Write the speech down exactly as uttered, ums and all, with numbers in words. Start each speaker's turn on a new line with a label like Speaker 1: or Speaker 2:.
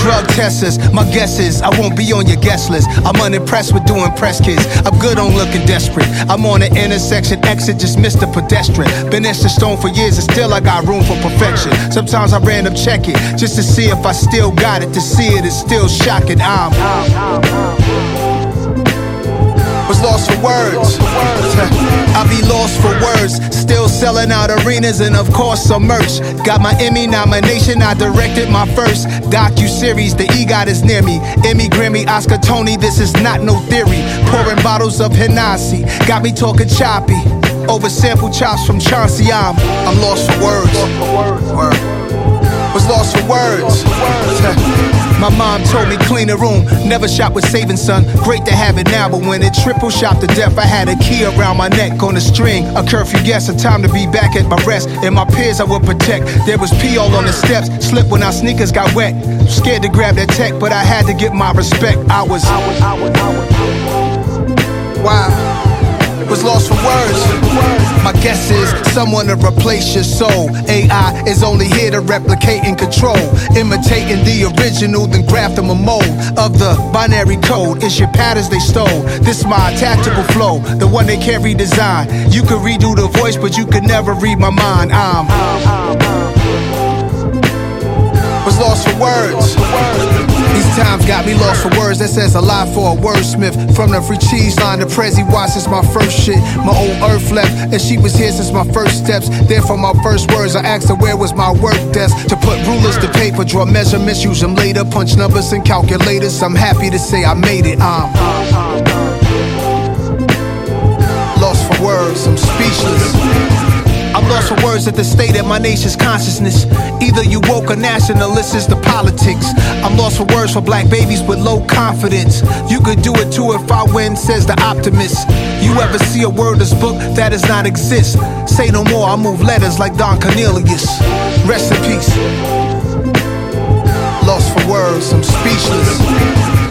Speaker 1: drug testers. My guess is I won't be on your guest list. I'm unimpressed with doing press kids. I'm good on looking desperate. I'm on the intersection exit, just missed the pedestrian. Been etched in stone for years and still I got room for perfection. Sometimes I random check it just to see if I still got it. To see it is still shocking. I'm was lost for words. I be lost for words. Still selling out arenas and of course some merch. Got my Emmy nomination, I directed my first docu-series. The EGOT is near me. Emmy, Grammy, Oscar, Tony, this is not no theory. Pouring bottles of Hennessy, got me talking choppy. Over sample chops from Chauncey, I'm, I'm lost for words. Word. Was lost for words. My mom told me clean the room, never shop with saving son. Great to have it now, but when it triple shot to death, I had a key around my neck on a string. A curfew guess, a time to be back at my rest. And my peers I would protect. There was pee all on the steps, slipped when our sneakers got wet. Scared to grab that tech, but I had to get my respect. I was, I was, I was, I was. Wow. Was lost for words. My guess is someone to replace your soul. A I is only here to replicate and control. Imitating the original, then grafting a mold of the binary code. It's your patterns they stole. This my tactical flow, the one they can't redesign. You could redo the voice, but you could never read my mind. I'm was lost for words. These times got me lost for words. That says a lot for a wordsmith. From the free cheese line to Prezi Watch since my first shit. My old earth left, and she was here since my first steps. There from my first words, I asked her where was my work desk. To put rulers to paper, draw measurements, use them later. Punch numbers and calculators. I'm happy to say I made it. I'm lost for words. I'm speechless. I'm lost for words at the state of my nation's consciousness. Either you woke or nationalist is the politics. I'm lost for words for black babies with low confidence. You could do it too if I win, says the optimist. You ever see a wordless book that does not exist? Say no more, I move letters like Don Cornelius. Rest in peace. Lost for words, I'm speechless.